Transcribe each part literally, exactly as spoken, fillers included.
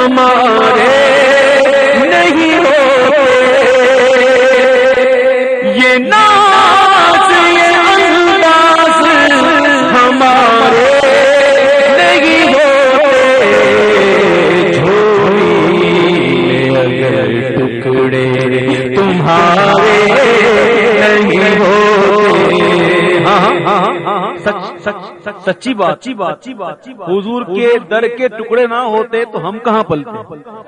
ہمارے نہیں ہوتے، یہ ناز یہ انداز ہمارے نہیں ہوتے، جھولی میں اگر ٹکڑے تمہارے نہیں ہوتے۔ ہاں ہاں ہاں سچ سچ سچی بات، حضور کے در کے ٹکڑے نہ ہوتے تو ہم کہاں پلتے؟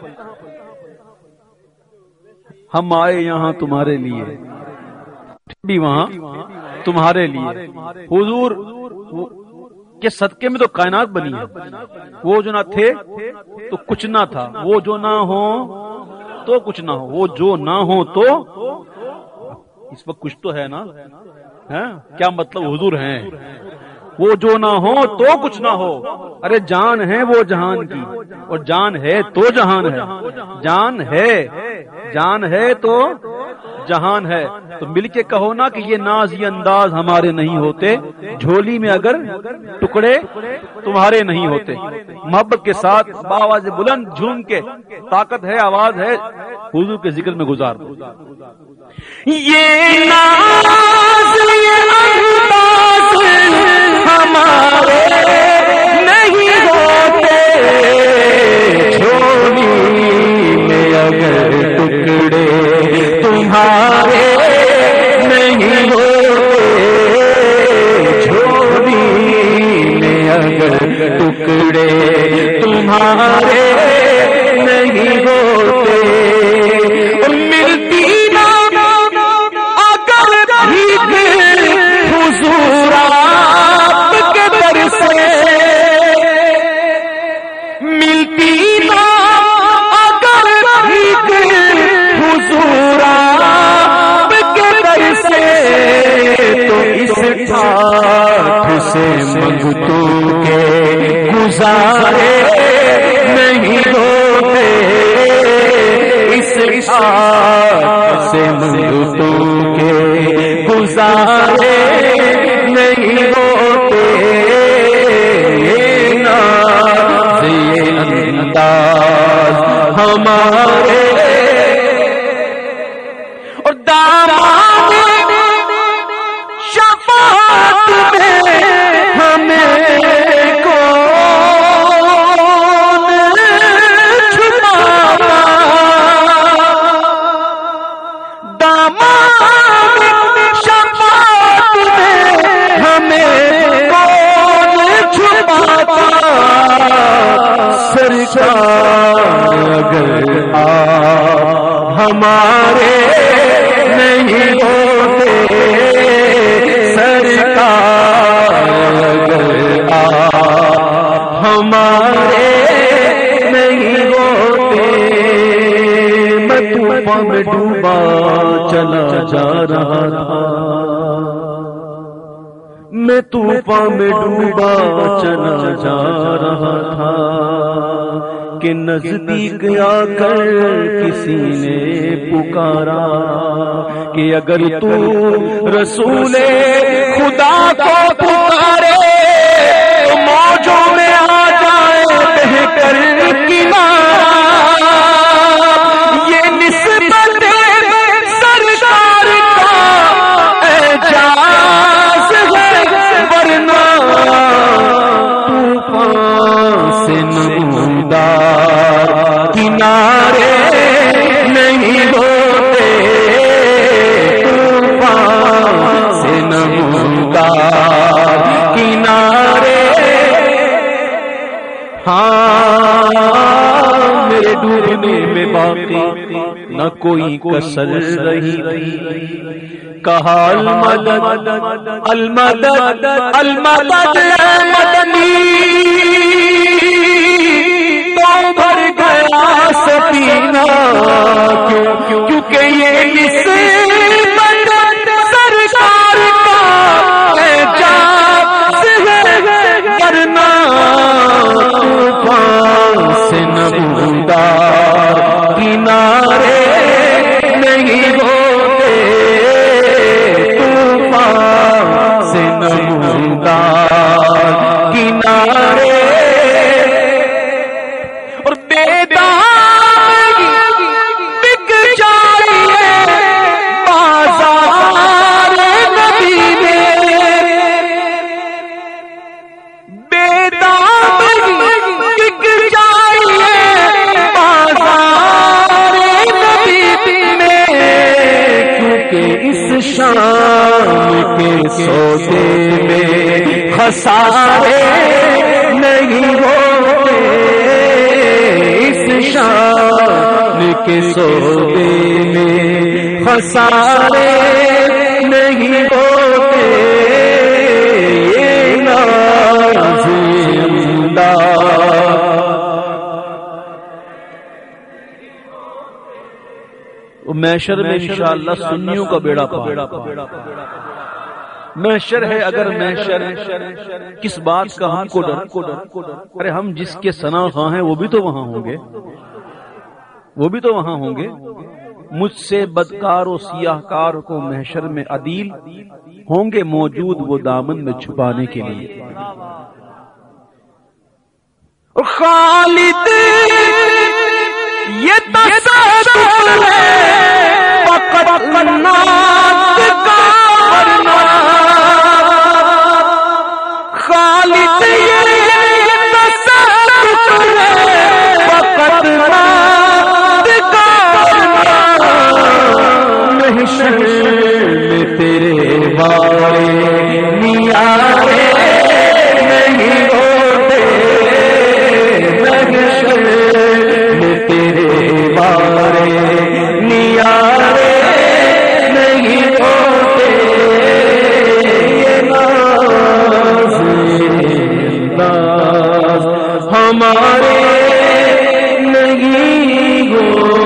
ہم آئے یہاں تمہارے لیے، بھی وہاں تمہارے لیے۔ حضور کے صدقے میں تو کائنات بنی ہے، وہ جو نہ تھے تو کچھ نہ تھا، وہ جو نہ ہو تو کچھ نہ ہو، وہ جو نہ ہو تو اس وقت کچھ تو ہے نا، کیا مطلب حضور ہیں، وہ جو نہ ہو تو کچھ نہ ہو۔ ارے جان ہے وہ جہان کی، اور جان ہے تو جہان ہے، جان ہے جان ہے تو جہان ہے، تو مل کے کہو نا کہ یہ ناز یہ انداز ہمارے نہیں ہوتے، جھولی میں اگر ٹکڑے تمہارے نہیں ہوتے۔ محبت کے ساتھ باواز بلند جھوم کے، طاقت ہے آواز ہے، حضور کے ذکر میں گزار دو۔ یہ ناز یہ انداز ہمارے نہیں ہوتے، جھولی میں اگر ٹکڑے تمہارے نہیں ہوتے، جھولی میں اگر ٹکڑے تمہارے نہیں ہوتے، ملتی نہ اگر بھیک حضور آپ کے در سے، ملتی نہ اگر بھیک حضور آپ کے در سے، تو اس ٹھاٹھ سے منگتوں کے گزارے نہیں ہوتے، اس ٹھاٹھ سے منگتوں کے گزارے نہیں ہوتے، ناز یہ انداز ہمارے، اور داماد شفاعت میں ہمیں کون چھپاتا، داماد شفاعت میں ہمیں کون چھپاتا، سرکار اگر آپ ہمارے نہیں ہوتے، سرکار اگر آپ ہمارے نہیں ہوتے، میں طوفان میں ڈوبا چلا جا رہا تھا، میں طوفان میں ڈوبا چلا جا رہا تھا، کہ نزدیک آ کر کسی نے پکارا کہ اگر تو رسول خدا کو پکارے تو موجوں میں آ جائے بہ کر کنارہ، یہ نسبت سرکار کا اعجاز ہے، ورنہ طوفان سے نمودار کنارے نہیں ہوتے، طوفان سے نمودار کنارے، ہاں میرے ڈوبنے میں باقی نہ کوئی کسر رہی تھی، کہا المدد المدد المدد مدنی، تو بھر گیا سفینہ، کیونکہ یہ نسبت سرکار کا اعجاز ہے، ورنہ طوفان سے نمودار کنارے نہیں ہوتے، طوفان سے نمودار کنارے، اور بیدار خسارے نہیں ہوتے، اس شان کے سودے میں خسارے نہیں ہوتے، یہ ناز امداد۔ محشر میں انشاءاللہ سنیوں کا بیڑا پار۔ محشر ہے اگر محشر کس بات کا ہم کو ڈر؟ ارے ہم جس کے ثنا خواہ ہیں وہ بھی تو وہاں ہوں گے، وہ بھی تو وہاں ہوں گے۔ مجھ سے بدکار و سیاہ کار کو محشر میں عدیل ہوں گے موجود وہ دامن میں چھپانے کے لیے۔ خالد یہ تصور ہے فقط ناز کا ورنہ، خالد یہ تصور ہے فقط ناز کا ورنہ، محشر میں تیرے بارے نیارے نہیں ہوتے، محشر میں تیرے بارے نیارے نہیں ہوتے، یہ ناز انداز ہمارے نہیں ہوتے۔